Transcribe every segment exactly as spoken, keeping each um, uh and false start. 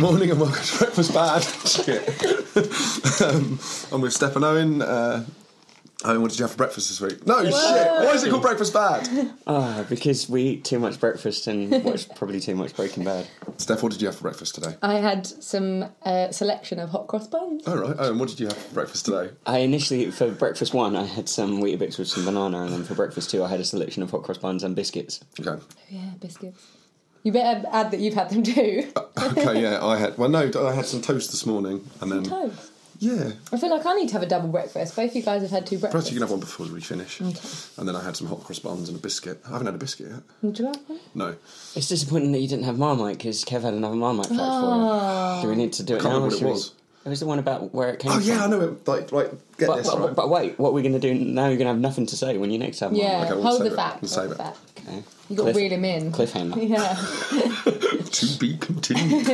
Morning and welcome to Breakfast Bad. Shit. um, I'm with Steph and Owen. Uh, Owen, what did you have for breakfast this week? No, Whoa. shit. Why is it called Breakfast Bad? Oh, because we eat too much breakfast and watch probably too much Breaking Bad. Steph, what did you have for breakfast today? I had some uh, selection of hot cross buns. Oh, right. Owen, what did you have for breakfast today? I initially, for breakfast one, I had some Weetabix with some banana, and then for breakfast two, I had a selection of hot cross buns and biscuits. Okay. Oh, yeah, biscuits. You better add that you've had them too. uh, okay, yeah, I had... Well, no, I had some toast this morning, and then... Toast? Yeah. I feel like I need to have a double breakfast. Both you guys have had two breakfasts. Perhaps you can have one before we finish. Okay. And then I had some hot cross buns and a biscuit. I haven't had a biscuit yet. Would you like one? No. It's disappointing that you didn't have Marmite, because Kev had another Marmite fact oh. for you. Do we need to do it I can't now? remember what it was. It was the one about where it came oh, from. Oh, yeah, I know it. Like, like get but, this, but, right? But wait, what are we going to do now? You're going to have nothing to say when you next have Yeah, Marmite. Okay, we'll hold the it. fact. We'll hold save the it. fact. Okay. You got to reel him in. Cliffhanger. Yeah. To be continued.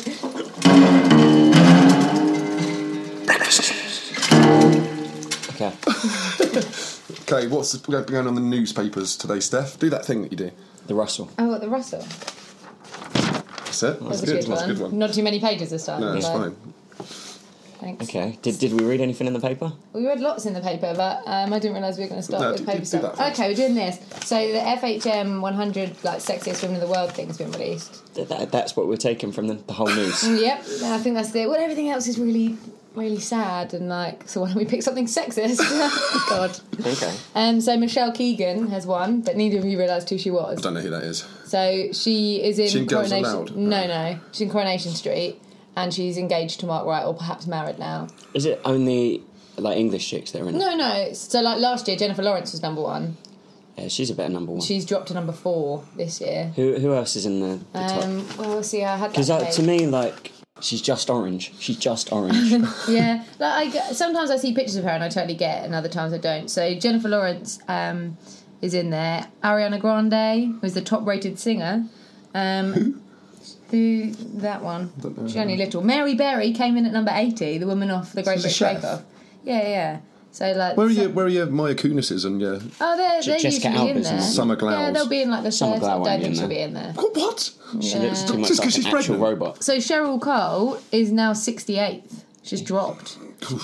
Okay. Okay, what's going on in the newspapers today, Steph? Do that thing that you do. The Russell. Oh, what, the Russell? That's it. That's, That's a good. good, That's one. a good one. Not too many pages this time. No, that's so. fine. Thanks. Okay. Did did we read anything in the paper? We read lots in the paper, but um, I didn't realise we were going to start No, with do- paper do stuff. that first. Okay, we're doing this. So the F H M one hundred like sexiest women in the world thing's been released. That, that, that's what we're taking from the, the whole news. Yep, and I think that's it. Well, everything else is really, really sad and like. So why don't we pick something sexist? God. Okay. Um. So Michelle Keegan has won, but neither of you realised who she was. I don't know who that is. So she is in She in Girls Coronation. Aloud? No, no, she's in Coronation Street, and she's engaged to Mark Wright, or perhaps married now. Is it only like English chicks that are in it? No, no. So like last year, Jennifer Lawrence was number one. Yeah, she's a better number one. She's dropped to number four this year. Who who else is in the, the top? Um, well, we'll see. I had that. Because uh, page. to me, like, she's just orange. She's just orange. Yeah, like I get, sometimes I see pictures of her and I totally get it, and other times I don't. So Jennifer Lawrence um, is in there. Ariana Grande, who's the top-rated singer. Um, Who? Who? That one. Don't know She's her. only little. Mary Berry came in at number eighty. The woman off the Great She's a British chef? Bake Off. Yeah, yeah. So like. Where are so- you? Where are your Maya Kunis's and your Oh, they're, Je- they're Jessica usually in Alba's in there. there. Summer Glau? Yeah, they'll be in like the Summer third. Glau I won't don't be think in she'll there. be in there. what? What? She Yeah. looks too much Just 'cause like she's an actual pregnant. robot. So Cheryl Cole is now sixty-eighth. She's dropped.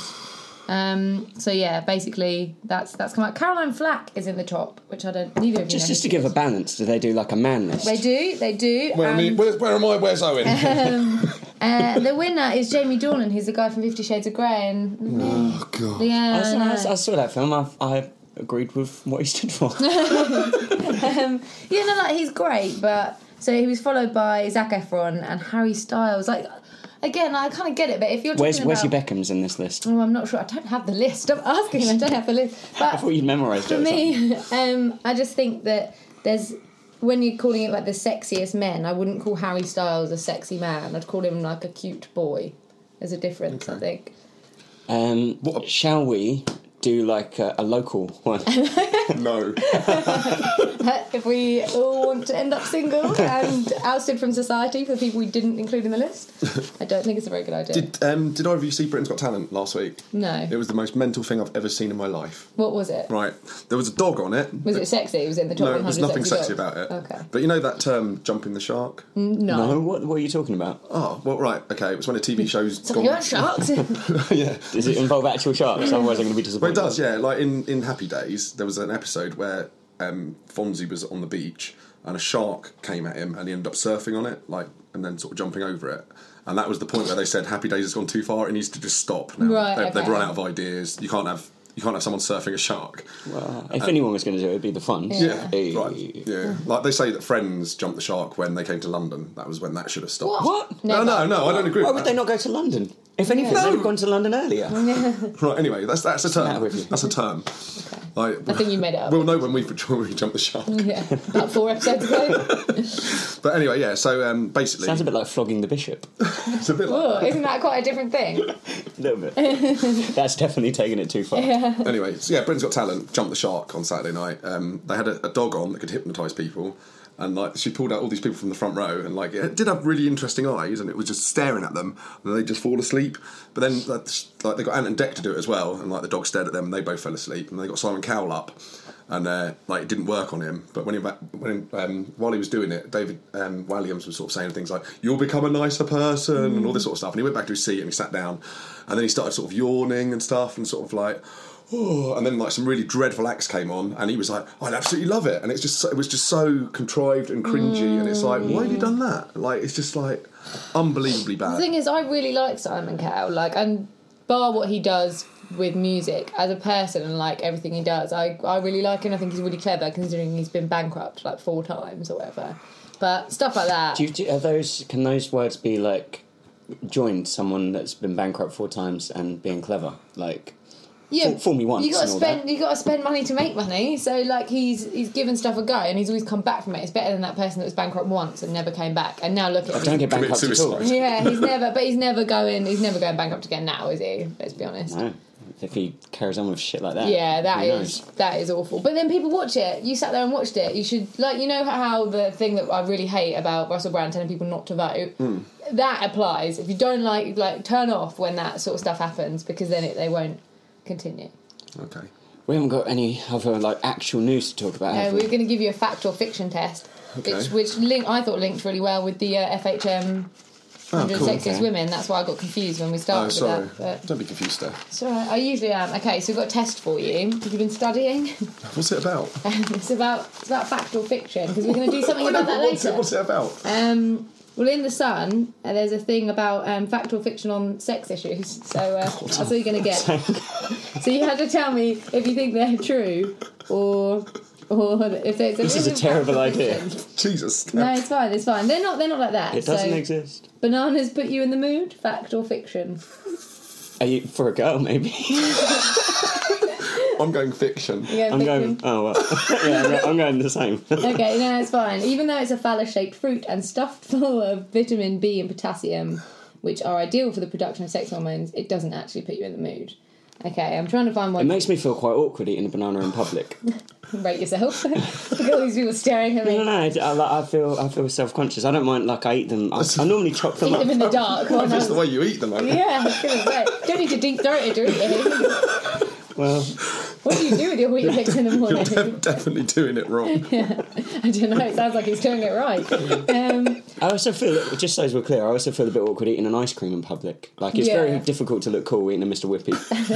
Um, so yeah, basically that's that's come out. Caroline Flack is in the top, which I don't. Neither of you Just know just who to she give a is. balance, do they do like a man list? They do, they do. Where, I mean, and, where, where am I? Where's Owen? um, uh, the winner is Jamie Dornan, who's the guy from Fifty Shades of Grey. And oh God. yeah, I, saw, I I, know. saw- I saw that film. I, I agreed with what he stood for. um, yeah, no, like he's great, but so he was followed by Zac Efron and Harry Styles. Like, again, I kind of get it, but if you're talking Where's Where's about, your Beckhams in this list? oh, I'm not sure. I don't have the list. Stop asking. I don't have the list. But I thought you'd memorised it. for or something. me, um, I just think that there's when you're calling it like the sexiest men, I wouldn't call Harry Styles a sexy man. I'd call him like a cute boy. There's a difference, I Okay. think. Um, What- shall we do like a, a local one? No. If we all want to end up single and ousted from society for the people we didn't include in the list, I don't think it's a very good idea. Did um, Did either of you see Britain's Got Talent last week? No. It was the most mental thing I've ever seen in my life. What was it? Right, there was a dog on it. Was it sexy? Was it in the top No, one hundred there's nothing sexy sexy dogs? about it. Okay. But you know that term, jumping the shark? No. No, what what are you talking about? Oh, well, right, okay. It was when a T V show's So gone. you had sharks? Yeah. Does it involve actual sharks? Otherwise, I'm going to be Well, disappointed. it does, yeah. Like in, in Happy Days, there was an episode where um, Fonzie was on the beach and a shark came at him and he ended up surfing on it, like, and then sort of jumping over it. And that was the point where they said Happy Days has gone too far. It needs to just stop now. Right, they've, they've okay. run out of ideas. You can't have you can't have someone surfing a shark. Well, if anyone was going to do it, it'd be the fun. Yeah, Hey. right. Yeah, like they say that Friends jumped the shark when they came to London. That was when that should have stopped. What? No, no, no. I don't agree. Why with would that. they not go to London? If anything, Yeah. they'd have gone to London earlier. Right. Anyway, that's that's a Matter term. with you. That's a term. Like, I think you made it up. we'll know when we when we jump the shark. Yeah, about four episodes ago. But anyway, yeah. So um, basically, Sounds a bit like flogging the bishop. it's a bit like. Oh, isn't that quite a different thing? A little bit. That's definitely taking it too far. Anyway, so yeah, Britain's Got Talent jumped the shark on Saturday night. Um, they had a, a dog on that could hypnotise people, and like she pulled out all these people from the front row, and like it did have really interesting eyes, and it was just staring at them, and they just fall asleep. But then like, like they got Ant and Dec to do it as well, and like the dog stared at them, and they both fell asleep, and they got Simon Cowell up. and uh, like it didn't work on him. But when he when um, while he was doing it, David um, Walliams was sort of saying things like "You'll become a nicer person" mm. and all this sort of stuff. And he went back to his seat and he sat down, and then he started sort of yawning and stuff, and sort of like. Oh, and then like some really dreadful acts came on, and he was like, "I absolutely love it," and it's just so, it was just so contrived and cringy, mm. and it's like, why have you done that? Like, it's just like unbelievably bad. The thing is, I really like Simon Cowell, like, and bar what he does with music as a person and like everything he does, I I really like him. I think he's really clever considering he's been bankrupt like four times or whatever. But stuff like that. Do you, do, are those can those words be like joined someone that's been bankrupt four times and being clever, like? Yeah, fool, fool me once. You got to spend. You got to spend money to make money. So like he's he's given stuff a go, and he's always come back from it. It's better than that person that was bankrupt once and never came back. And now look at him. Don't get bankrupt at all. Yeah, he's never. But he's never going. He's never going bankrupt again now, is he? Let's be honest. No. If he carries on with shit like that. Yeah, that is that is awful. But then people watch it. You sat there and watched it. You should like you know how the thing that I really hate about Russell Brand telling people not to vote. Mm. That applies. If you don't like like turn off when that sort of stuff happens because then it, they won't continue. Okay. We haven't got any other like actual news to talk about. No, have we we? we're going to give you a fact or fiction test, Okay. which which link, I thought linked really well with the uh, F H M Oh, one hundred cool. Sexiest Okay. Women. That's why I got confused when we Oh, started sorry. with that. But Don't be confused, Steph. it's all right. I usually am. Okay, so we've got a test for you. Have you been studying? What's it about? it's about it's about fact or fiction because we're going to do something about that what's later. It, what's it about? Um, well, in The Sun, uh, there's a thing about um, fact or fiction on sex issues. So uh, that's what you're going to get. So you have to tell me if you think they're true or or if it's. This is a terrible idea. Jesus. Steph. No, it's fine. It's fine. They're not. They're not like that. It doesn't so, exist. Bananas put you in the mood. Fact or fiction? Are you for a girl? Maybe. I'm going fiction. You I'm fiction? going. Oh, well. yeah, I'm going, I'm going the same. Okay, no, it's fine. Even though it's a phallus-shaped fruit and stuffed full of vitamin B and potassium, which are ideal for the production of sex hormones, it doesn't actually put you in the mood. Okay, I'm trying to find one. It makes me feel quite awkward eating a banana in public. Rate yourself. Look at all these people staring at me. No, no, no. I, like, I feel, I feel self-conscious. I don't mind. Like I eat them. I, I normally chop them Eat up. them in the dark. Well, that's the way you eat them, I Yeah, I was going to say. Don't need to deep throat it, do you? Well, What do you do with your Weetabix in the You're morning? def- definitely doing it wrong. Yeah, I don't know. It sounds like he's doing it right. Um, I also feel, just so as we're clear, I also feel a bit awkward eating an ice cream in public. Like it's Yeah. very difficult to look cool eating a Mister Whippy.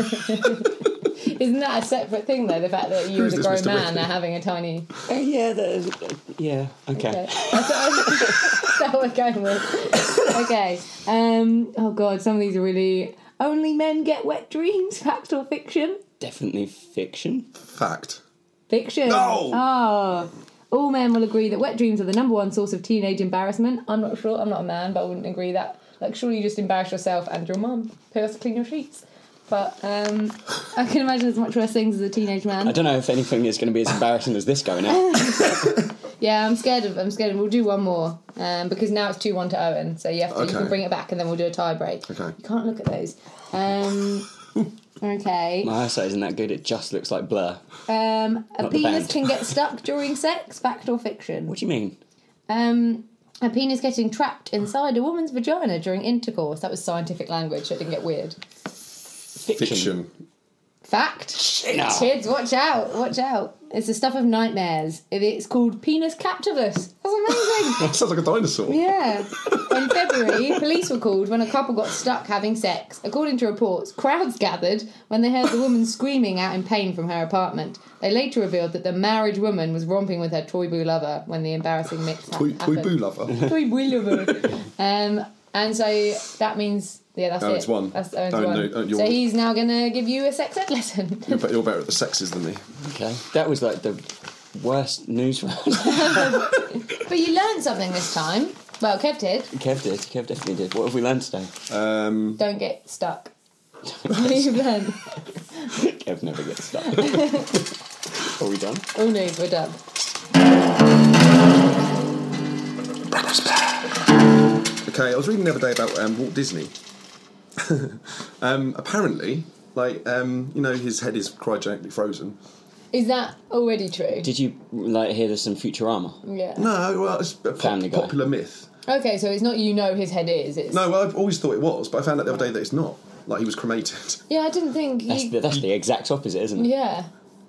Isn't that a separate thing, though? The fact that you, Who's as a this grown Mister man, Whippy? are having a tiny. uh, yeah, that is, uh, yeah, okay. Okay. That's what we're going with. Okay. Um, oh God, some of these are really. Only men get wet dreams. Fact or fiction? Definitely fiction. Fact. Fiction. No! Oh. All men will agree that wet dreams are the number one source of teenage embarrassment. I'm not sure. I'm not a man, but I wouldn't agree that. Like, surely you just embarrass yourself and your mum who has to clean your sheets. But um, I can imagine there's much worse things as a teenage man. I don't know if anything is going to be as embarrassing as this going out. Yeah, I'm scared of. I'm scared of. We'll do one more um, because now it's two one to Owen. So you have to. Okay. You can bring it back, and then we'll do a tie break. Okay. You can't look at those. Um, okay. My eyesight isn't that good. It just looks like blur. Um, a Not the penis band. can get stuck during sex. Fact or fiction? What do you mean? Um, a penis getting trapped inside a woman's vagina during intercourse. That was scientific language. So it didn't get weird. Fiction. Fiction. Fact. No. Kids, watch out! Watch out! It's the stuff of nightmares. It- It's called penis captivus. That's amazing. That sounds like a dinosaur. Yeah. In February, police were called when a couple got stuck having sex. According to reports, crowds gathered when they heard the woman screaming out in pain from her apartment. They later revealed that the married woman was romping with her toy boo lover when the embarrassing mix ha- Toy, happened. toy boo lover. Toy boo lover. Um, and so that means, yeah, that's Oh, it. it's one. That's Owen's Oh, one. no, oh, you're- So he's now going to give you a sex ed lesson. You're, be- you're better at the sexes than me. Okay. That was like the worst news round. But you learned something this time. Well, Kev did. Kev did. Kev definitely did. What have we learned today? Um, Don't get stuck. What you've learned. Kev never gets stuck. Are we done? All news, we're done. okay, I was reading the other day about um, Walt Disney. um, apparently, like, um, you know, his head is cryogenically frozen. Is that already true? Did you like hear there's some Futurama? Yeah. No, well, it's a Family pop- Guy. popular myth. Okay, so it's not you know his head is. It's... No, well, I've always thought it was, but I found out the other day that it's not. Like, he was cremated. Yeah, I didn't think. That's He... the, that's the exact opposite, isn't it? Yeah.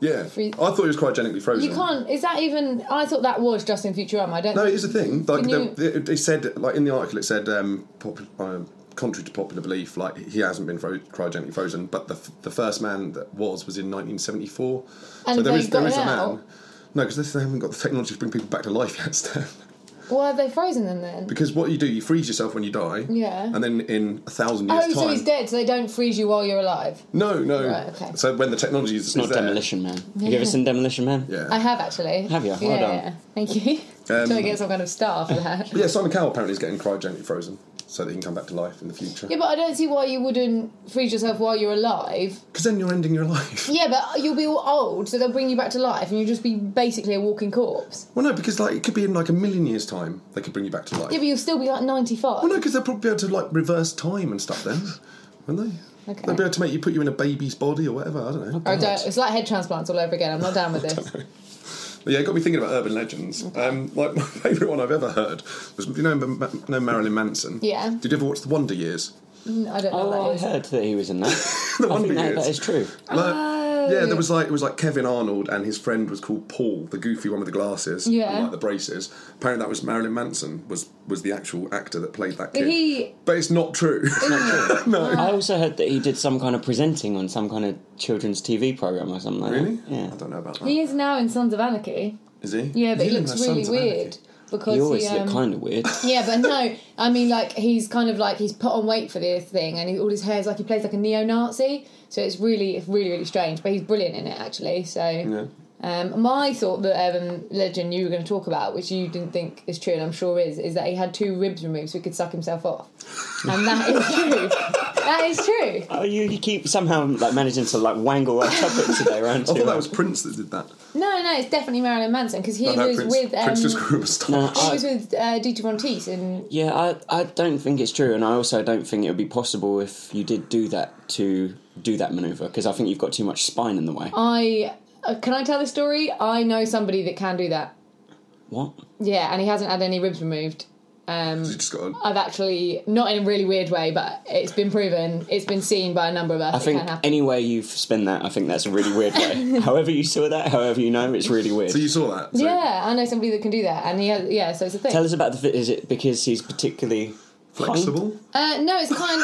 Yeah, Free- I thought he was cryogenically frozen. You can't. Is that even? I thought that was just in Futurama. I don't. No, it is a thing. Like Can you- they, they, it said, like in the article, it said, um, pop, um, contrary to popular belief, like he hasn't been fro- cryogenically frozen, but the f- the first man that was was in nineteen seventy-four. And so there they is there got is it a man. out? No, because they haven't got the technology to bring people back to life yet, Steph. Why have they frozen them then? Because what you do, you freeze yourself when you die. Yeah. And then in a thousand years' Oh, time. so he's dead. So they don't freeze you while you're alive. No, no. Right, okay. So when the technology is It's not there, Demolition Man. Have you ever seen Demolition Man? Yeah. I have actually. Have you? Well Yeah, done. yeah. Thank you. Um, Trying to get some kind of star for that. Yeah, Simon Cowell apparently is getting cryogenically frozen so that he can come back to life in the future. Yeah, but I don't see why you wouldn't freeze yourself while you're alive. Because then you're ending your life. Yeah, but you'll be all old, so they'll bring you back to life, and you'll just be basically a walking corpse. Well, no, because like it could be in like a million years' time they could bring you back to life. Yeah, but you'll still be like ninety-five. Well, no, because they'll probably be able to like reverse time and stuff then, won't they? Okay. They'll be able to make you put you in a baby's body or whatever. I don't know. I don't, it's like head transplants all over again. I'm not down with this. But yeah, it got me thinking about urban legends. Um, like my favourite one I've ever heard was, you know, M- M- know Marilyn Manson. Yeah. Did you ever watch The Wonder Years? Mm, I don't know Oh, what I that is. heard that he was in that. The I Wonder think that, Years. that is true. Like, Oh. yeah, there was like it was like Kevin Arnold and his friend was called Paul, the goofy one with the glasses, Yeah. and like the braces. Apparently, that was Marilyn Manson was was the actual actor that played that But kid. he... But it's not true. no. I also heard that he did some kind of presenting on some kind of children's T V program or something like Really? that. Yeah. I don't know about that. He is now in Sons of Anarchy. Is he? Yeah, but Is he in looks the really Sons of Anarchy? weird. Because He always um, looked kind of weird. Yeah, but no, I mean, like, he's kind of like, he's put on weight for this thing, and he, all his hair's like, he plays like a neo-Nazi, so it's really, it's really, really strange, but he's brilliant in it, actually, so... Yeah. Um, my thought, the um, legend you were going to talk about, which you didn't think is true, and I'm sure is, is that he had two ribs removed so he could suck himself off. And that is true. That is true. Oh, you, you keep somehow like managing to like wangle our topic today around I to. thought that was Prince that did that. No, no, it's definitely Marilyn Manson, because he No, no, was Prince, with... Um, Prince just grew a moustache. No, he I- was with uh, Dieter Von Teese in... Yeah, I, I don't think it's true, and I also don't think it would be possible if you did do that to do that manoeuvre, because I think you've got too much spine in the way. I... Uh, can I tell the story? I know somebody that can do that. What? Yeah, and he hasn't had any ribs removed. Um, You just got to... I've actually, not in a really weird way, but it's been proven, it's been seen by a number of us. I it think can happen. any way you spin that, I think that's a really weird way. However you saw that, however you know, it's really weird. So you saw that? So Yeah, I know somebody that can do that, and he has, yeah, so it's a thing. Tell us about the fit. Is it because he's particularly Flexible? Uh, no, it's kind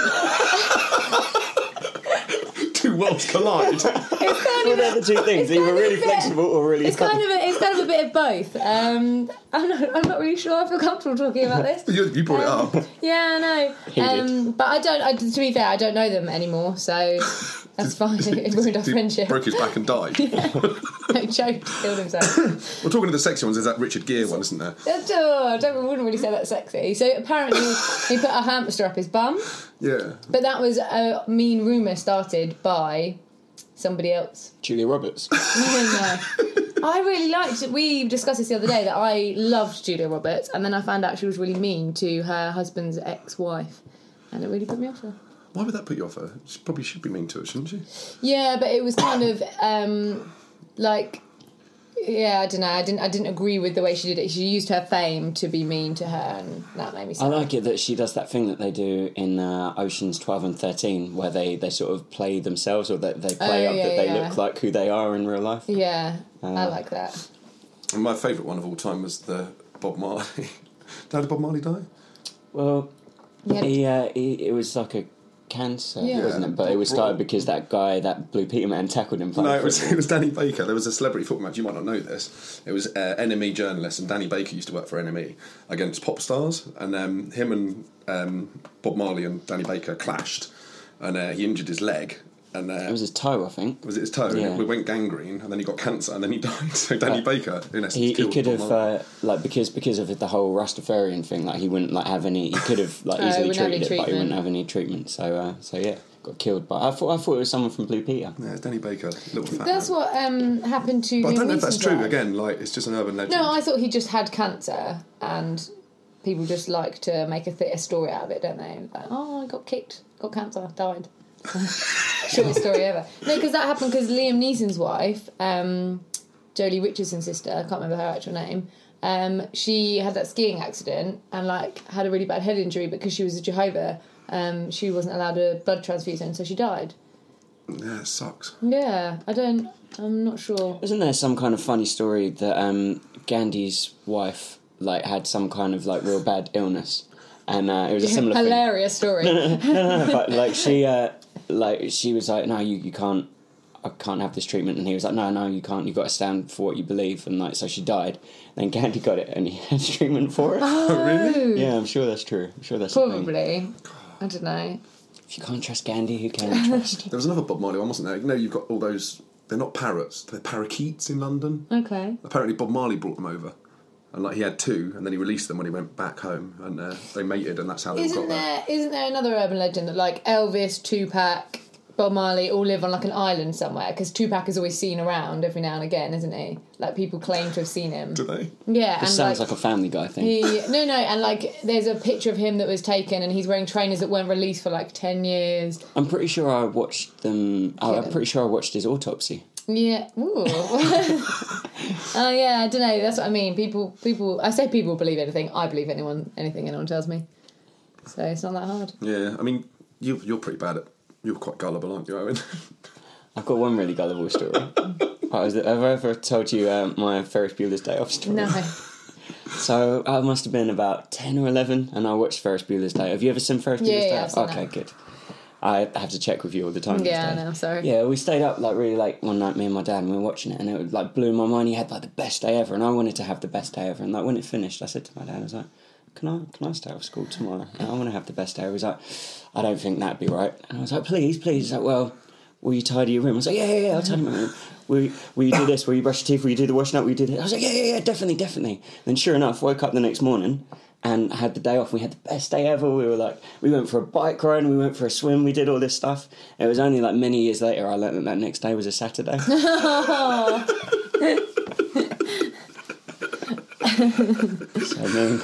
of, Two worlds collide. it's kind What of, are the two things? it's Either kind of really a bit- flexible or really. it's kind of, a, it's kind of a bit of both. Um, I'm not, I'm not really sure I feel comfortable talking about this. you, you brought Um, it up. Yeah, I know. He did. Um, but I don't. I, to be fair, I don't know them anymore, so that's fine. It ruined our He friendship. broke his back and died. No, choked, killed himself. We're talking to the sexy ones. There's that Richard Gere one, isn't there? That's, oh, I don't, I wouldn't really say that sexy. So apparently he put a hamster up his bum, Yeah. but that was a mean rumour started by somebody else. Julia Roberts. No, I really liked. We discussed this the other day that I loved Julia Roberts, and then I found out she was really mean to her husband's ex-wife, and it really put me off her. Why would that put you off her? She probably should be mean to her, shouldn't she? Yeah, but it was kind of um, like, yeah, I don't know. I didn't. I didn't agree with the way she did it. She used her fame to be mean to her, and that made me I sad. like it that she does that thing that they do in uh, Oceans twelve and thirteen, where they, they sort of play themselves, or that they play Oh, up yeah, that they yeah. look like who they are in real life. Yeah, I Uh, like that. And my favourite one of all time was the Bob Marley. How did Bob Marley die? Well, Yeah. he, uh, he, it was like a cancer, Yeah. wasn't it? But it was started because that guy, that Blue Peter man, tackled him. No, it was, it was Danny Baker. There was a celebrity football match. You might not know this. It was uh, N M E journalist, and Danny Baker used to work for N M E against pop stars. And um, him and um, Bob Marley and Danny Baker clashed, and uh, he injured his leg. And uh, It was his toe, I think. was it his toe? Yeah. And it went gangrene, and then he got cancer, and then he died. So Danny Baker, in essence, He, he killed could Bob have Marley. uh, like because because of the whole Rastafarian thing, like he wouldn't like have any. He could have like Oh, he easily wouldn't have treated any it, but he wouldn't treatment. have any treatment. So uh, so yeah, got killed. But I thought I thought it was someone from Blue Peter. Yeah, Danny Baker, little fat That's man. what um, happened to. But I Liam don't know if that's Neeson's true. wife. Again, like it's just an urban legend. No, I thought he just had cancer, and people just like to make a, th- a story out of it, don't they? Like, oh, I got kicked, got cancer, died. Shortest story ever. No, because that happened because Liam Neeson's wife, um, Jolie Richardson's sister, I can't remember her actual name. Um, she had that skiing accident and like had a really bad head injury because she was a Jehovah. Um, she wasn't allowed a blood transfusion, so she died. Yeah, it sucks. Yeah, I don't. I'm not sure. Isn't there some kind of funny story that um, Gandhi's wife like had some kind of like real bad illness, and uh, it was a similar thing. Hilarious story. No, no, no, no, no, but like she, uh, like she was like, no, you, you can't, I can't have this treatment, and he was like, no, no, you can't. You've got to stand for what you believe, and like so she died. Then Gandhi got it, and he had treatment for it. Oh, really? Yeah, I'm sure that's true. I'm sure that's a thing. Probably. I don't know. If you can't trust Gandhi, who can you trust? There was another Bob Marley one, wasn't there? You know, you've got all those. They're not parrots. They're parakeets in London. Okay. Apparently, Bob Marley brought them over, and like he had two, and then he released them when he went back home, and uh, they mated, and that's how they all Isn't got there. there? Isn't there another urban legend that like Elvis, Tupac, Bob Marley all live on like an island somewhere? Because Tupac is always seen around every now and again, isn't he? Like people claim to have seen him. Do they? Yeah, This and sounds like, like a Family Guy thing. he no no, and like there's a picture of him that was taken, and he's wearing trainers that weren't released for like ten years. I'm pretty sure I watched them. Oh, I'm pretty sure I watched his autopsy. Yeah. Ooh. Oh yeah, I don't know. That's what I mean. People, people. I say people believe anything. I believe anyone, anything anyone tells me. So it's not that hard. Yeah, I mean, you, you're pretty bad at. You're quite gullible, aren't you, Owen? I've got one really gullible story. I was, have I ever told you uh, my Ferris Bueller's Day Off story? No. So I must have been about ten or eleven, and I watched Ferris Bueller's Day. Have you ever seen Ferris Bueller's Yeah, Day yeah, Off? I've seen Okay, that. good. I have to check with you all the time. Yeah, I these days. know. Sorry. Yeah, we stayed up like really late one night, me and my dad, and we were watching it, and it like blew my mind. He had like the best day ever, and I wanted to have the best day ever. And like when it finished, I said to my dad, I was like, "Can I, can I stay off school tomorrow? I want to have the best day." He was like, "I don't think that'd be right." And I was like, "Please, please." He's like, "Well, will you tidy your room?" I was like, "Yeah, yeah, yeah, I'll tidy my room." Will, will you do this? Will you brush your teeth? Will you do the washing up? Will you do this? I was like, yeah, yeah, yeah, definitely, definitely. Then sure enough, woke up the next morning and had the day off. We had the best day ever. We were like, we went for a bike ride and we went for a swim. We did all this stuff. It was only like many years later I learned that that next day was a Saturday. So I mean,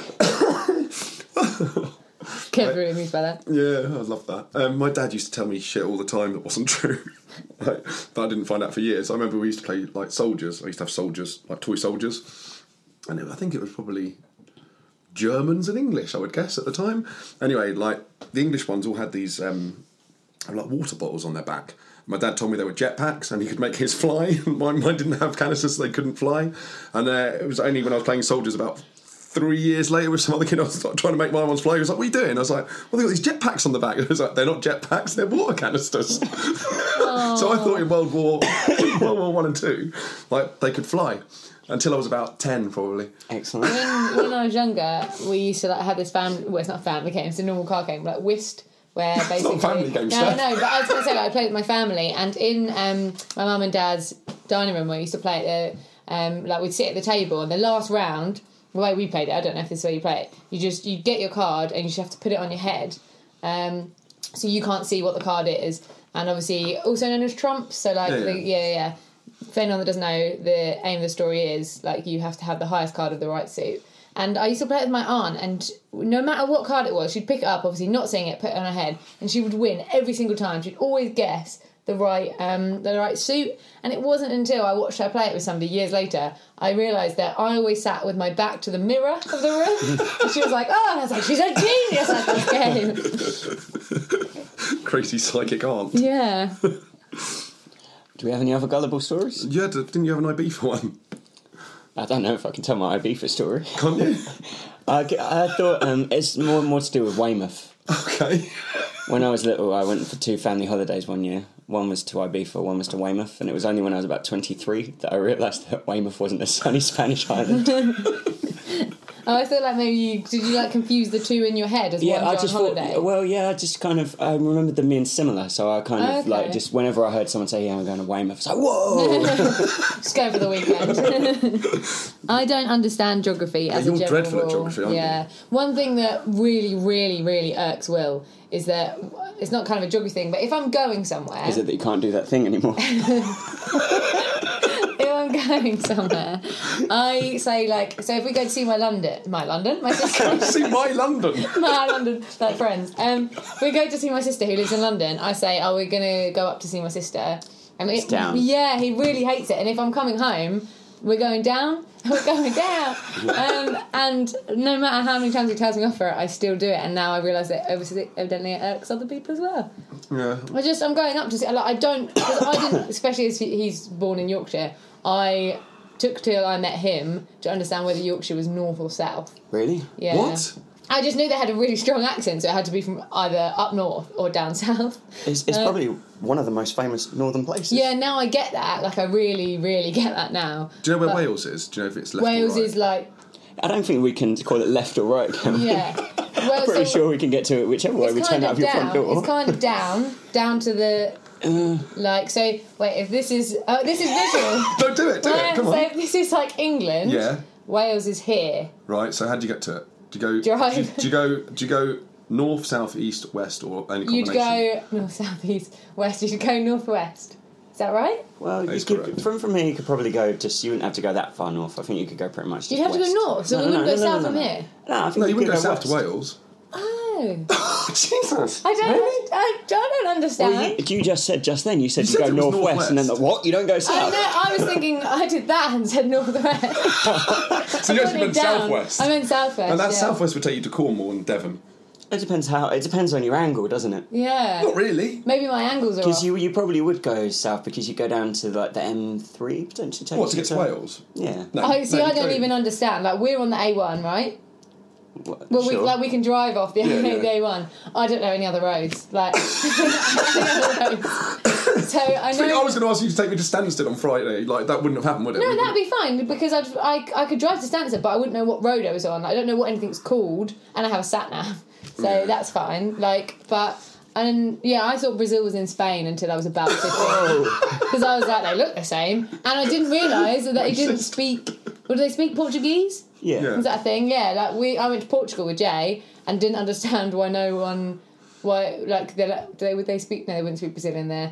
Kept really amused by that. Yeah, I love that. Um, my dad used to tell me shit all the time that wasn't true, like, that I didn't find out for years. I remember we used to play like soldiers. I used to have soldiers, like toy soldiers, and it, I think it was probably Germans and English, I would guess at the time. Anyway, like the English ones all had these um, like water bottles on their back. My dad told me they were jetpacks and he could make his fly. mine, mine didn't have canisters, so they couldn't fly. And uh, it was only when I was playing soldiers about three years later with some other kid, I was trying to make my ones fly. He was like, "What are you doing?" I was like, "Well, they've got these jetpacks on the back." It was like, "They're not jetpacks, they're water canisters." So I thought in World War World War One and Two, like they could fly. Until I was about ten, probably. excellent. When, when I was younger, we used to like have this family. Well, it's not a family game; it's a normal card game, like whist. Where basically, not a family game, no, Steph. no, but I was going to say like, I played with my family, and in um, my mum and dad's dining room, where we used to play it, uh, um, like we'd sit at the table, and the last round, the way we played it, I don't know if this is the way you play it. You just you get your card, and you just have to put it on your head, um, so you can't see what the card is, and obviously also known as trumps. So like, Yeah, the, yeah. yeah, yeah. For anyone that doesn't know, the aim of the story is like you have to have the highest card of the right suit. And I used to play it with my aunt, and no matter what card it was, she'd pick it up, obviously not seeing it, put it on her head, and she would win every single time. She'd always guess the right um, the right suit. And it wasn't until I watched her play it with somebody years later, I realised that I always sat with my back to the mirror of the room. And she was like, "Oh," and I was like, "She's a genius at this game." Crazy psychic aunt. Yeah. Do we have any other gullible stories? You had, didn't you have an Ibiza one? I don't know if I can tell my Ibiza story. Can't you? I, I thought um, it's more more to do with Weymouth. Okay. When I was little, I went for two family holidays one year. One was to Ibiza, one was to Weymouth, and it was only when I was about twenty-three that I realised that Weymouth wasn't a sunny Spanish island. Oh, I thought like maybe you did you like confuse the two in your head as Yeah, one I on just holiday? thought. Well, yeah, I just kind of I remembered them being similar, so I kind of Okay. like just whenever I heard someone say, "Yeah, I'm going to Weymouth," it's like, "Whoa!" Just go for the weekend. I don't understand geography as you're a general dreadful at rule. geography, aren't you? Yeah. One thing that really, really, really irks Will is that it's not kind of a geography thing, but if I'm going somewhere, Is it that you can't do that thing anymore? if I'm going somewhere, I say like, so if we go to see my London, my London, my sister. See my London. My London, like friends. Um, we go to see my sister who lives in London. I say, "Oh, we're gonna go up to see my sister." And it, down. Yeah, he really hates it. And if I'm coming home, we're going down, we're going down. Um, and no matter how many times he tells me off for it, I still do it. And now I realise that evidently it irks other people as well. Yeah. I just, I'm going up to see, like, I don't, because I didn't, especially as he, he's born in Yorkshire, I took till I met him to understand whether Yorkshire was north or south. Really? Yeah. What? I just knew they had a really strong accent, so it had to be from either up north or down south. It's, it's Uh, probably one of the most famous northern places. Yeah, now I get that. Like, I really, really get that now. Do you know where But Wales is? Do you know if it's left Wales or right? is like, I don't think we can call it left or right, can we? yeah. I'm Well, pretty so sure we can get to it whichever way it's we kind turn out of of your down. front door. It's kind of down, down to the, Uh, like, so, wait, if this is, oh, this is visual. Don't do it, do Well, it, come so on. if this is like England, Yeah. Wales is here. Right, so how do you get to it? Do you go... Drive. Do you, do you go... Do you go north, south, east, west, or any You'd combination? go north, south, east, west. You'd go north, west. Is that right? well, you That's could, correct. from from here you could probably go just. You wouldn't have to go that far north. I think you could go pretty much. You'd just have to go west. north, so No, we no, wouldn't no, go no, south no, from no. here. No, I think No, you could wouldn't go go south to west. Wales. Oh. Jesus. I don't, Really? I, I don't understand. Well, you, you just said just then. You said You you, said go it was northwest, and then the, northwest. what? You don't go I south. know, I was thinking, I did that and said northwest. So you actually meant down. southwest. I meant southwest. And that yeah. southwest would take you to Cornwall and Devon. It depends how. It depends on your angle, doesn't it? Yeah. Not really. Maybe my angles are off. Because you you probably would go south because you go down to like the M three potentially. takes What, to you get to Wales? Yeah. No, Oh, see, no, I you don't even understand. Like, we're on the A one, right? What, Well, we, sure. like, we can drive off the, Yeah, yeah. the A one. I don't know any other roads. Like, any other roads. So I I think know. I was going to ask you to take me to Stansted on Friday. Like, that wouldn't have happened, would it? No, Would that'd it? be fine because I'd, I I could drive to Stansted, but I wouldn't know what road I was on. I don't know what anything's called, and I have a sat nav, so Yeah. that's fine. Like, but and yeah, I thought Brazil was in Spain until I was about fifteen because I was like, they look the same, and I didn't realise that they didn't Racist. speak. Well, do they speak Portuguese? Yeah. Yeah. Is that a thing? Yeah, like we, I went to Portugal with Jay and didn't understand why no one, why like they like, do they would they speak? No, they wouldn't speak Brazilian there.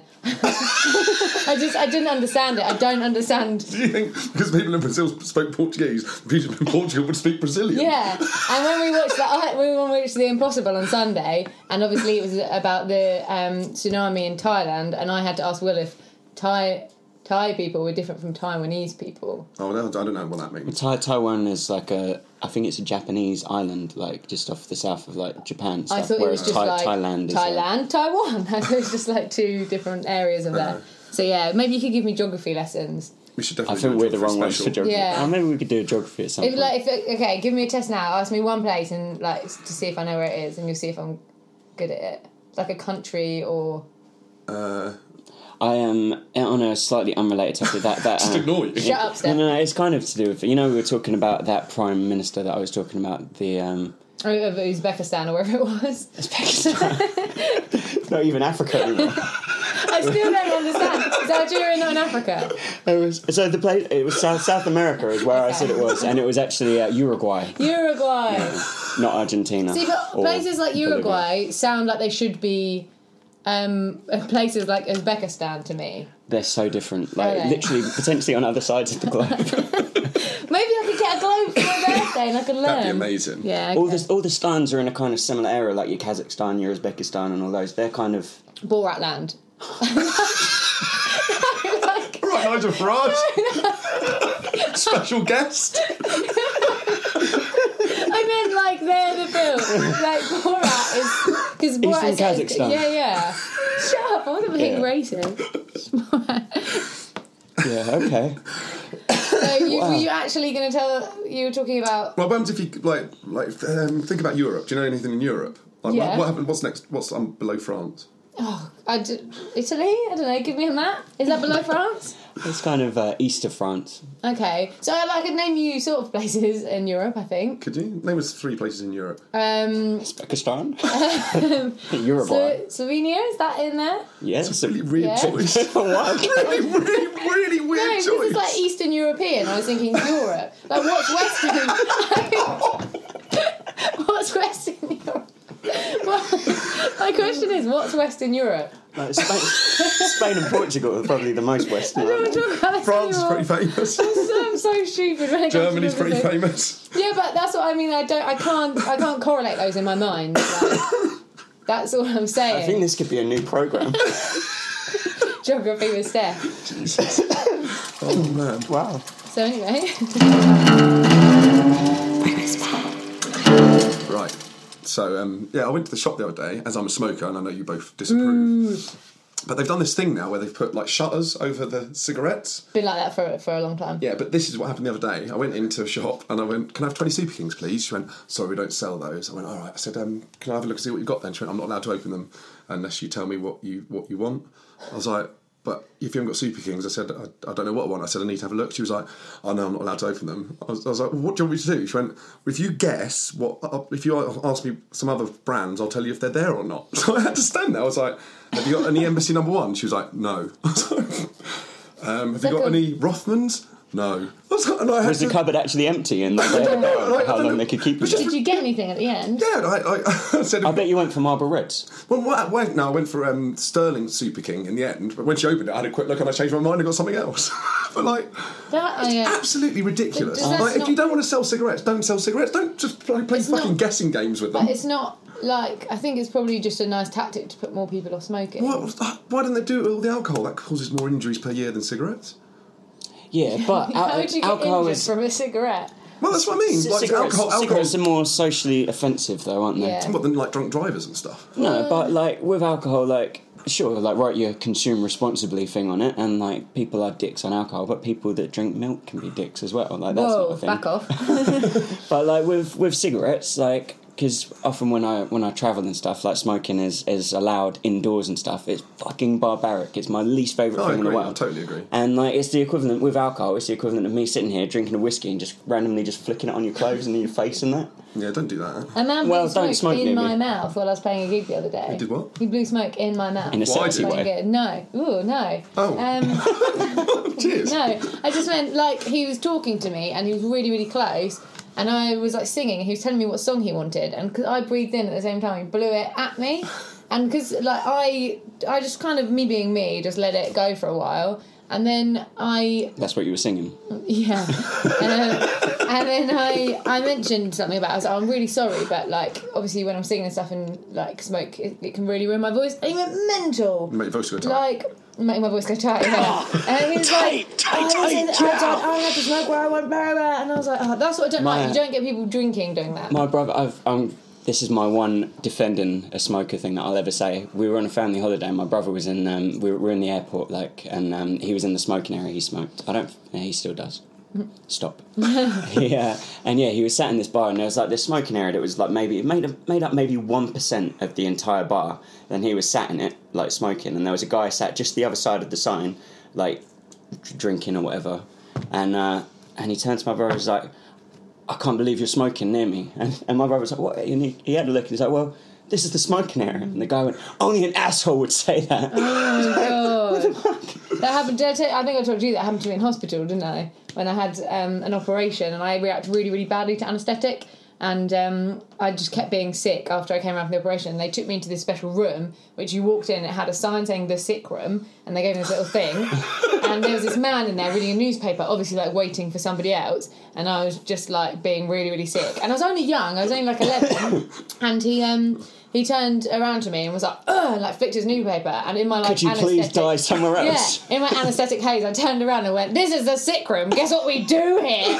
I just I didn't understand it. I don't understand. Do you think because people in Brazil spoke Portuguese, people in Portugal would speak Brazilian? Yeah, and when we watched that, we watched The Impossible on Sunday, and obviously it was about the um, tsunami in Thailand, and I had to ask Will if Thai Thai people were different from Taiwanese people. Oh, no, I don't know what that means. Tai- Taiwan is like a, I think it's a Japanese island, like just off the south of like Japan. Stuff, I thought it was whereas just Thai- like Thailand is. Like, Thailand, Taiwan. I thought it was just like two different areas of that. So yeah, maybe you could give me geography lessons. We should I definitely think do a we're the geography wrong ones for special. geography. Yeah. Oh, maybe we could do a geography at some If point. like if it, okay, give me a test now. Ask me one place and like to see if I know where it is, and you'll see if I'm good at it. Like a country or Uh, I am on a slightly unrelated topic. That that just um, ignore you. shut up, No, Steph. no, no, it's kind of to do with. You know, we were talking about that prime minister that I was talking about. The um, Or of Uzbekistan or wherever it was. Uzbekistan. Not even Africa anymore. I still don't understand. Is Algeria not in Africa? It was so the place. It was South South America, is where I said it was, and it was actually uh, Uruguay, Uruguay. not Argentina. See, but or places like Bolivia. Uruguay sound like they should be um, places like Uzbekistan to me. They're so different. Like Are they? literally, potentially on other sides of the globe. Maybe I could get a globe for my birthday and I could learn. That'd be amazing. Yeah, okay. All the all the stans are in a kind of similar area, like your Kazakhstan, your Uzbekistan, and all those. They're kind of Borat land. like, Right, Nigel Farage. Special guest. I meant like they're the film. Like Borat is because He's Borat from is Kazakhstan. Yeah, yeah. Shut up! I wasn't being Yeah. racist. yeah. Okay. So you, Wow. were you actually going to tell? You were talking about. Well, what happens if you like like um, think about Europe? Do you know anything in Europe? Like, Yeah. what, what happened? What's next? What's um, below France? Oh, I d- Italy? I don't know. Give me a map. Is that below France? It's kind of uh, east of France. Okay, so I could name you sort of places in Europe. I think. Could you name us three places in Europe? Um, Uzbekistan. so, Uruguay. Slovenia, is that in there? Yes. It's a really weird Yeah. choice. Why? really, really, really No, weird because choice. it's like Eastern European. I was thinking Europe. Like, what's Western? What's Western Europe? Well, my question is, what's Western Europe? Like Spain, Spain and Portugal are probably the most western. I don't aren't want to they? talk about this France is anymore. pretty famous. I'm so, I'm so stupid when it comes to Germany's pretty geography. famous. Yeah, but that's what I mean. I don't. I can't. I can't correlate those in my mind. Like, that's all I'm saying. I think this could be a new program. Geography with Steph. Oh man. Wow. So anyway. Right. So um, yeah, I went to the shop the other day, as I'm a smoker, and I know you both disapprove. Mm. But they've done this thing now where they've put like shutters over the cigarettes. Been like that for for a long time. Yeah, but this is what happened the other day. I went into a shop and I went, "Can I have twenty Super Kings, please?" She went, "Sorry, we don't sell those." I went, "All right." I said, um, "Can I have a look and see what you've got then?" She went, "I'm not allowed to open them unless you tell me what you what you want." I was like, "But if you haven't got Super Kings," I said, I, I don't know what I want. I said, "I need to have a look." She was like, "Oh no, I'm not allowed to open them." I was, I was like, well, "What do you want me to do?" She went, well, "If you guess what, if you ask me some other brands, I'll tell you if they're there or not." So I had to stand there. I was like, "Have you got any Embassy Number One?" She was like, "No." I was like, um, "Have you got any Rothmans?" "No." I was, like, and I had Was to, the cupboard actually empty and like, they, like, how long they could keep it? Did you get anything at the end? Yeah, I, I, I said. I bet you went for Marlboro Reds. Well, what, wait, no, I went for um, Sterling Super King in the end. But when she opened it, I had a quick look and I changed my mind and got something else. But like, That, it's I, uh, absolutely ridiculous. But that's Like, if not- you don't want to sell cigarettes, don't sell cigarettes. Don't just play, play It's fucking not- guessing games with them. But it's not like I think it's probably just a nice tactic to put more people off smoking. What, why don't they do it with all the alcohol? That causes more injuries per year than cigarettes. Yeah, but How al- would you get alcohol injured is. from a cigarette? Well, that's what I mean. Like cigarettes, alcohol, alcohol. cigarettes are more socially offensive, though, aren't they? Yeah. What, than like drunk drivers and stuff. No, but like with alcohol, like sure, like write your consume responsibly thing on it, and like people are dicks on alcohol, but people that drink milk can be dicks as well. Like that's Whoa, not a thing. back off. But like with with cigarettes, like because often when I when I travel and stuff, like smoking is is allowed indoors and stuff. It's fucking barbaric. It's my least favourite Oh, I thing in the agree. I world. totally agree. And like it's the equivalent with alcohol. It's the equivalent of me sitting here drinking a whiskey and just randomly just flicking it on your clothes and your face and that. Yeah, don't do that. A man blew Well, smoke, don't smoke in near my me. mouth while I was playing a gig the other day. He did what? He blew smoke in my mouth. In a while I was sexy playing way? gig. No. Ooh, no. Oh. Um, Cheers. no, I just meant like he was talking to me and he was really, really close. And I was like singing, and he was telling me what song he wanted, and because I breathed in at the same time, he blew it at me, and because like I, I just kind of me being me, just let it go for a while, and then I, That's what you were singing. yeah, um, and then I, I mentioned something about, I was like, I'm really sorry, but like obviously when I'm singing and stuff and like smoke, it, it can really ruin my voice. And he went mental, Make your voice go tight. like. Making my voice go tight, yeah. And he was like, tight, oh, listen, tight, I, don't, I have to smoke where I want, blah, blah. And I was like, oh, that's what I don't My- like. You don't get people drinking doing that. My brother, I've, um, this is my one defending a smoker thing that I'll ever say. We were on a family holiday, and my brother was in. Um, we were, we were in the airport, like, and um, he was in the smoking area. He smoked. I don't. Yeah, he still does. Stop. Yeah, and yeah, he was sat in this bar, and there was like this smoking area that was like maybe it made up, made up maybe one percent of the entire bar. And he was sat in it, like smoking, and there was a guy sat just the other side of the sign, like drinking or whatever. And uh, and he turned to my brother and was like, I can't believe you're smoking near me. And, and my brother was like, what? And he, he had a look and he's like, well, this is the smoking area. And the guy went, only an asshole would say that. Oh, God. That happened, did I, tell you, I think I told you that happened to me in hospital, didn't I? When I had um, an operation and I reacted really, really badly to anaesthetic. And um, I just kept being sick after I came out from the operation. And they took me into this special room, which you walked in, and it had a sign saying the sick room, and they gave me this little thing. And there was this man in there reading a newspaper, obviously like waiting for somebody else. And I was just like being really, really sick. And I was only young, I was only like eleven. And he um he turned around to me and was like, ugh, and like flicked his newspaper. And in my like Could you please anaesthetic- die somewhere else? Yeah, in my anaesthetic haze, I turned around and went, this is the sick room, guess what we do here?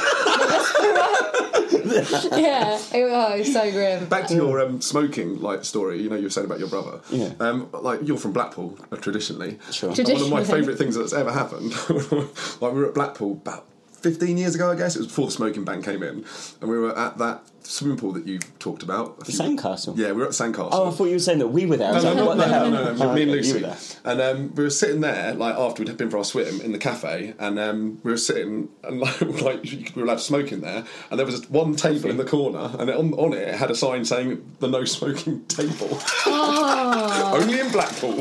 Yeah, it was, oh, it was so grim. Back to your um, smoking like story. You know, you were saying about your brother. Yeah. Um, like you're from Blackpool uh, traditionally. Sure. And one of my Traditionally. favourite things that's ever happened. Like we were at Blackpool about fifteen years ago, I guess. It was before the smoking ban came in, and we were at that swimming pool that you talked about. The Sandcastle? Yeah, we were at Sandcastle. Oh, I thought you were saying that we were there. I No, was no, like, no, what no, the hell? no, no, no, Oh, me and okay, Lucy. you were there. And um, we were sitting there, like, after we'd been for our swim in the cafe, and um, we were sitting, and like, like, we were allowed to smoke in there, and there was just one table in the corner, and on, on it, it had a sign saying, the no smoking table. Oh. Only in Blackpool.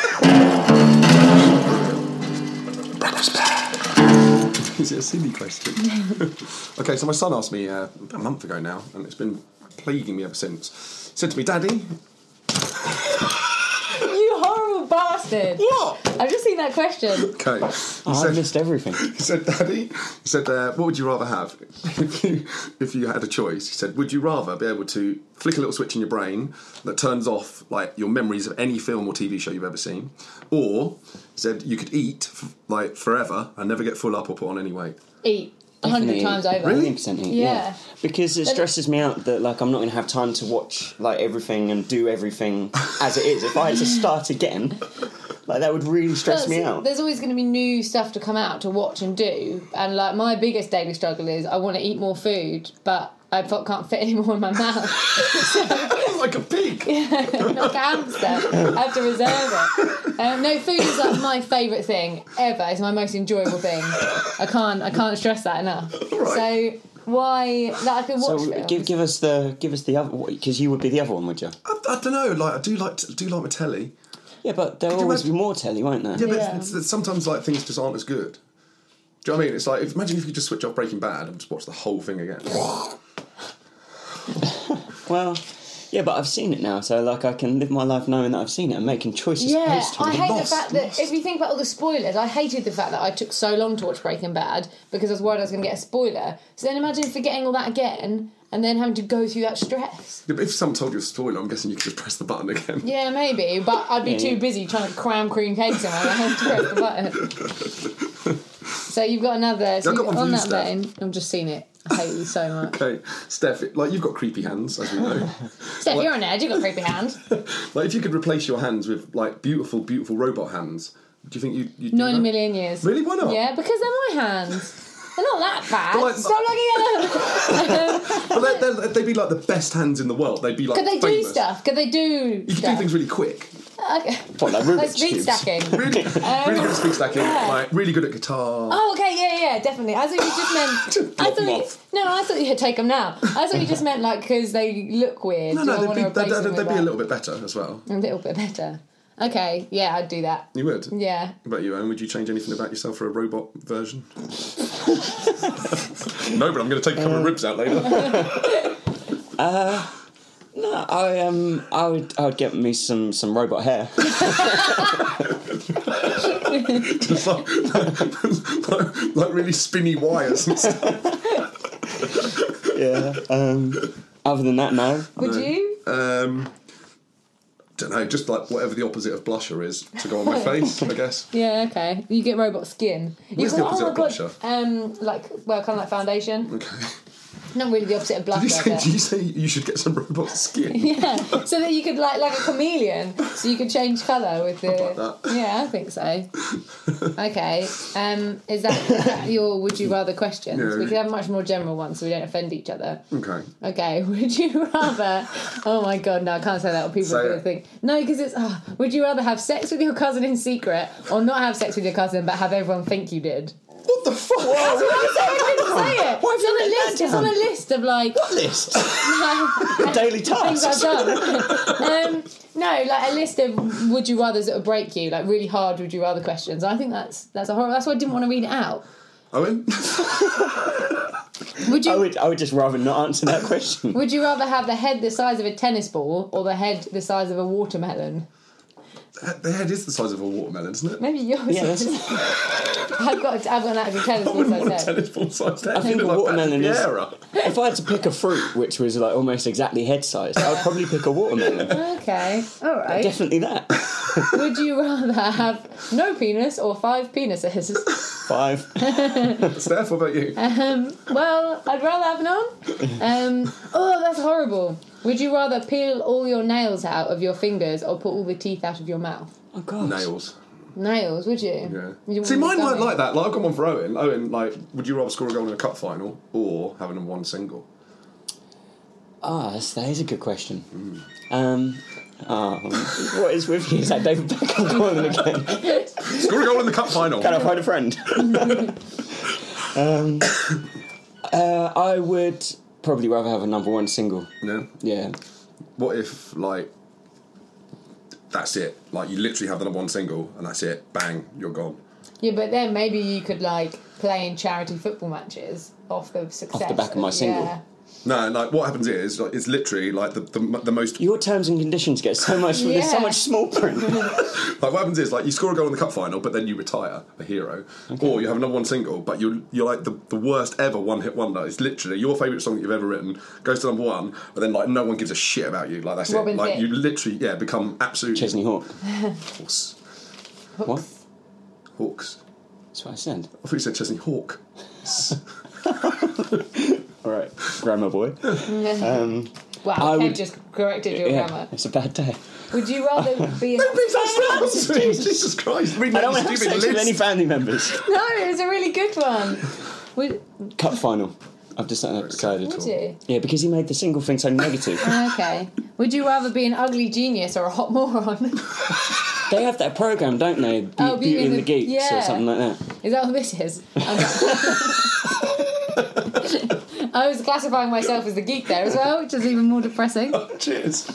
Is it a silly question? Okay, so my son asked me uh, about a month ago now, and it's been plaguing me ever since. He said to me, Daddy, You horrible bastard. What? I've just seen that question. Okay. He Oh, I said, missed everything. he said, Daddy, he said, uh, what would you rather have if you if you had a choice? He said, would you rather be able to flick a little switch in your brain that turns off like your memories of any film or T V show you've ever seen, or he said you could eat f- like forever and never get full up or put on any weight? Eat. A hundred Definitely. times over. Really? one hundred percent eat, yeah. Yeah. Because it stresses me out that like I'm not going to have time to watch like everything and do everything as it is. If I had to start again, like that would really stress But me out. There's always going to be new stuff to come out to watch and do, and like my biggest daily struggle is I want to eat more food, but I f- can't fit any more in my mouth. Like a pig. Like a hamster. I have to reserve it. Um, no, food is like my favourite thing ever. It's my most enjoyable thing. I can't I can't stress that enough. Right. So why that I can watch So films. give give us the give us the other, because you would be the other one, would you? I, I don't know. Like I do like to, do like my telly. Yeah, but there'll you always imagine- be more telly, won't there? Yeah, but Yeah. It's, it's, sometimes like things just aren't as good. Do you know what I mean? It's like if, imagine if you just switch off Breaking Bad and just watch the whole thing again. Well, yeah, but I've seen it now, so like I can live my life knowing that I've seen it and making choices Yeah, post to I it. hate Lost, the fact that Lost. if you think about all the spoilers, I hated the fact that I took so long to watch Breaking Bad because I was worried I was going to get a spoiler. So then imagine forgetting all that again and then having to go through that stress. Yeah, but if someone told you a spoiler, I'm guessing you could just press the button again. Yeah, maybe, but I'd be Yeah, too yeah. busy trying to cram cream cakes in my mouth to press the button. So you've got another. So I've got one for on you, that Steph. vein, I've just seen it. I hate you so much. Okay, Steph, like you've got creepy hands, as we know. Steph, you're an edge. You've got creepy hands. Like if you could replace your hands with like beautiful, beautiful robot hands, do you think you? you'd do Not in a that? million years. Really? Why not? Yeah, because they're my hands. They're not that bad. But like- Stop looking at them. But they'd, they'd, they'd be like the best hands in the world. They'd be like Could they do famous. stuff? Could they do You could stuff? do things really quick. Okay. What, like Like Rubik's speed cubes? stacking. Really, really good at speed stacking. yeah. Like really good at guitar. Oh, okay, yeah, yeah, definitely. I thought you just meant. Just I block thought them you, off. no, I thought you had take them now. I thought you just meant like because they look weird. no, do I no, want they'd to be, they'd, replace them they'd, with they'd be a that? little bit better as well. A little bit better. Okay, yeah, I'd do that. You would? Yeah. What about you, Owen? Would you change anything about yourself for a robot version? No, but I'm going to take a couple of ribs out later. No, I um, I would, I would get me some, some robot hair. Just like, like, like really spinny wires and stuff. Yeah. Um, other than that, no. Would you? Um, don't know, just like whatever the opposite of blusher is to go on my face, I guess. Yeah, okay. You get robot skin. You What's go, the opposite oh of my blusher? God. Um, like well, kind of like foundation. Okay. Not really the opposite of Did you blusher. say? but- Did you say you should get some robot skin? Yeah, so that you could like like a chameleon, so you could change colour with the. like that. Yeah, I think so. Okay, um, is that, is that your would you rather questions? Yeah. We could have a much more general one, so we don't offend each other. Okay. Okay, would you rather? Oh my god, no, I can't say that, or people Say are going it. to think. No, because it's. Oh, would you rather have sex with your cousin in secret, or not have sex with your cousin but have everyone think you did? What the fuck? That's what I'm saying. I didn't say it. Why have It's you on a written that list. It's on a down? list of like. List. Daily Things I've tasks. done. um, no, like a list of would you rather's that would break you, like really hard would you rather questions. I think that's that's a horror. That's why I didn't want to read it out. Owen? Would you I would, I would just rather not answer that question. would you rather have the head the size of a tennis ball or the head the size of a watermelon? The head is the size of a watermelon, isn't it? Maybe yours. Yeah, is. that's, I've got I've got an actual tennis I ball wouldn't want a size head. tennis ball sized head. I think You a look like watermelon is- Patrick Vieira. if I had to pick a fruit which was like almost exactly head size, I would probably pick a watermelon. Okay, all right. Definitely that. Would you rather have no penis or five penises? Five. Steph, what about you? Um, well, I'd rather have none. Um, oh, that's horrible. Would you rather peel all your nails out of your fingers or put all the teeth out of your mouth? Oh god. Nails. Nails, would you? Yeah. You See, wouldn't mine be weren't gummy. like that. Like, I've got one for Owen. Owen, like, would you rather score a goal in a cup final or having them one single? Ah, that's, that is a good question. Um, oh, what is with you? Is that David Beckham calling again? Score a goal in the cup final. Can I find a friend? um, uh, I would probably rather have a number one single. Yeah. Yeah. What if, like, that's it? Like, you literally have the number one single and that's it. Bang, you're gone. Yeah, but then maybe you could like play in charity football matches off the success. Off the back of my single. Yeah. No, like what happens is, like, it's literally like the, the the most. Your terms and conditions get so much. Yeah. There's so much small print. Like what happens is, like you score a goal in the cup final, but then you retire a hero, okay. or you have another one single, but you're you're like the, the worst ever one hit wonder. It's literally your favourite song that you've ever written goes to number one, but then like no one gives a shit about you. Like that's Robin it. Like Thicke. you literally yeah become absolutely Chesney Hawk. Horse. What? Hawks. That's what I said. I thought you said Chesney Hawk. All right, grammar boy. Um, Wow, I Kev would- just corrected your yeah, grammar. it's a bad day. Would you rather be an... No, please don't stop. Jesus Christ! Reading I don't that want to have stupid sex with list. any family members. No, it was a really good one. Would, Cup final. I've just I've decided. would you? Yeah, because he made the single thing so negative. Okay. Would you rather be an ugly genius or a hot moron? They have that program, don't they? Be- Oh, Beauty Beauty and the, and the- Geeks or yeah. something like that. Is that what this is? I was classifying myself as the geek there as well, which is even more depressing. Cheers.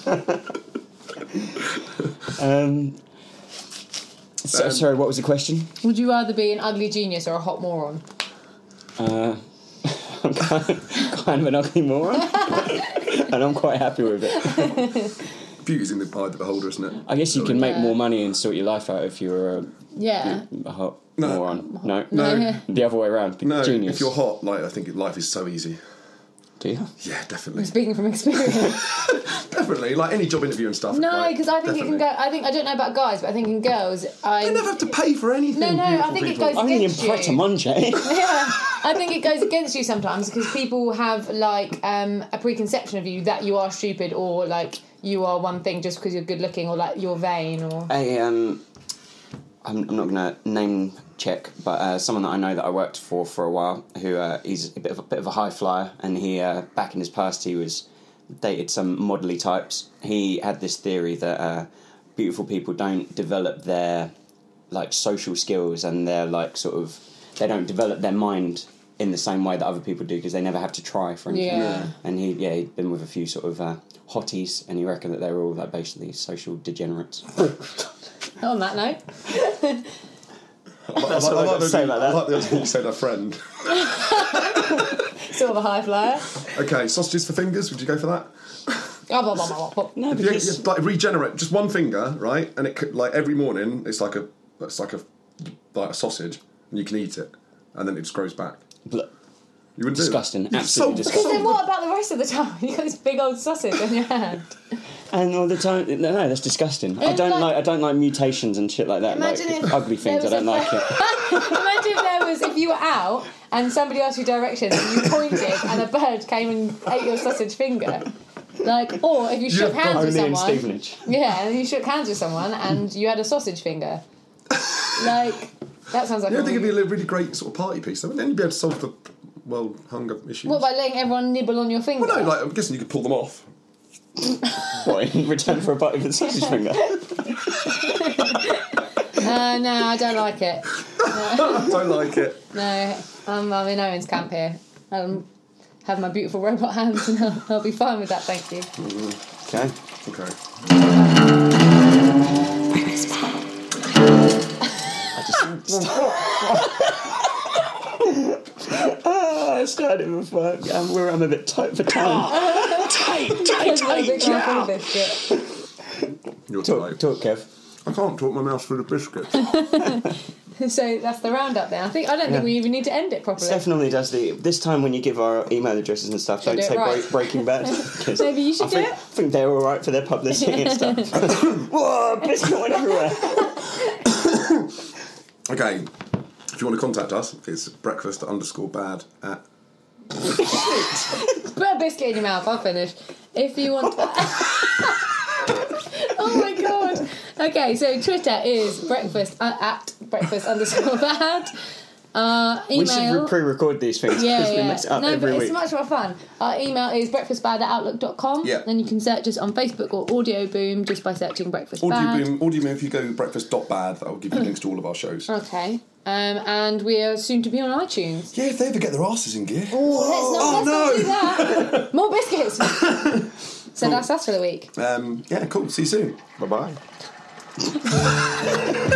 Um, so, Um, sorry, what was the question? Would you rather be an ugly genius or a hot moron? Uh, I'm kind of, kind of an ugly moron, and I'm quite happy with it. Beauty's in the eye of the beholder, isn't it? I guess you can make Yeah. more money and sort your life out if you're a, Yeah. a hot No. moron. No, No. the other way around. Be No, genius. if you're hot, like I think life is so easy. Do you? Yeah, definitely, Speaking from experience. definitely. Like any job interview and stuff. No, like, because I think definitely. it can go. I think I don't know about guys, but I think in girls, I. They never have to pay for anything. No, no, I beautiful think it people. goes- Only in against you. Pret a Manger. Yeah, I think it goes against you sometimes because people have like um, a preconception of you that you are stupid or like you are one thing just because you're good looking or like you're vain or. I um, I'm, I'm not going to name check, but uh, someone that I know that I worked for for a while, who uh, he's a bit of a bit of a high flyer, and he uh, back in his past he was dated some modelly types. He had this theory that uh, beautiful people don't develop their like social skills and their like sort of they don't develop their mind in the same way that other people do because they never have to try for anything. Yeah. And he yeah he'd been with a few sort of uh, hotties, and he reckoned that they were all like basically social degenerates. On that note. I like, That's I all like, I I got to say about I like the other thing you said, a friend. Sort of a high flyer. Okay, sausages for fingers. Would you go for that? Oh, blah, blah, blah, blah. No, If you, because you like regenerate just one finger, right? And it could, like every morning, it's like a it's like a like a sausage, and you can eat it, and then it just grows back. Blah. You wouldn't Disgusting, do that. absolutely so, Because disgusting. then what about the rest of the time? You got this big old sausage on your hand. And all the time, no, no, that's disgusting. I It's don't like- like, I don't like mutations and shit like that. Imagine like if ugly things, I there don't was like a- it. Imagine if there was, if you were out and somebody asked you directions and you pointed and a bird came and ate your sausage finger. Like, or if you shook Yeah, hands with Only in someone. Stevenage. Yeah, and you shook hands with someone and you had a sausage finger. Like, that sounds like You a don't think it'd be really... a really great sort of party piece? Though? Then you'd be able to solve the world hunger issues. What, by letting everyone nibble on your finger? Well, no, like I'm guessing you could pull them off. What, in return for a bite of a sausage finger? Uh, no, I don't like it. I don't like it. No, I'm, I'm in Owen's camp here. I'll have my beautiful robot hands and I'll, I'll be fine with that, thank you. Okay. Okay. Oh, I started before. Um, we're I'm a bit tight for time. tight, tight, There's no tight. big one full of biscuit. You're Talk, tight. talk, Kev. I can't talk my mouth full of biscuits. So that's the roundup then. I think I don't think Yeah. we even need to end it properly. Steph normally does the. This time when you give our email addresses and stuff, Should I don't do say it right? break, Breaking Bad. 'cause Maybe you should I do think, it. I think they're all right for their publicity and stuff. Whoa, biscuit went everywhere. Okay. If you want to contact us, it's breakfast underscore bad at. Put a biscuit in your mouth. I'll finish. If you want. Oh my god. Okay, so Twitter is breakfast uh, at breakfast underscore bad. Uh, email. We should pre-record these things Yeah, because we yeah. mix it up No, but every it's week. much more fun. Our email is breakfastbad at outlook dot com. Yeah. And you can search us on Facebook or Audio Boom just by searching Breakfast Audio Bad. Boom, Audio Boom, if you go breakfast.bad, that will give you links to all of our shows. Okay. Um, and we are soon to be on iTunes. Yeah, if they ever get their asses in gear. Oh, let's not, Oh, let's not do that. More biscuits. So that's us for the week. Um, yeah, cool. See you soon. Bye bye.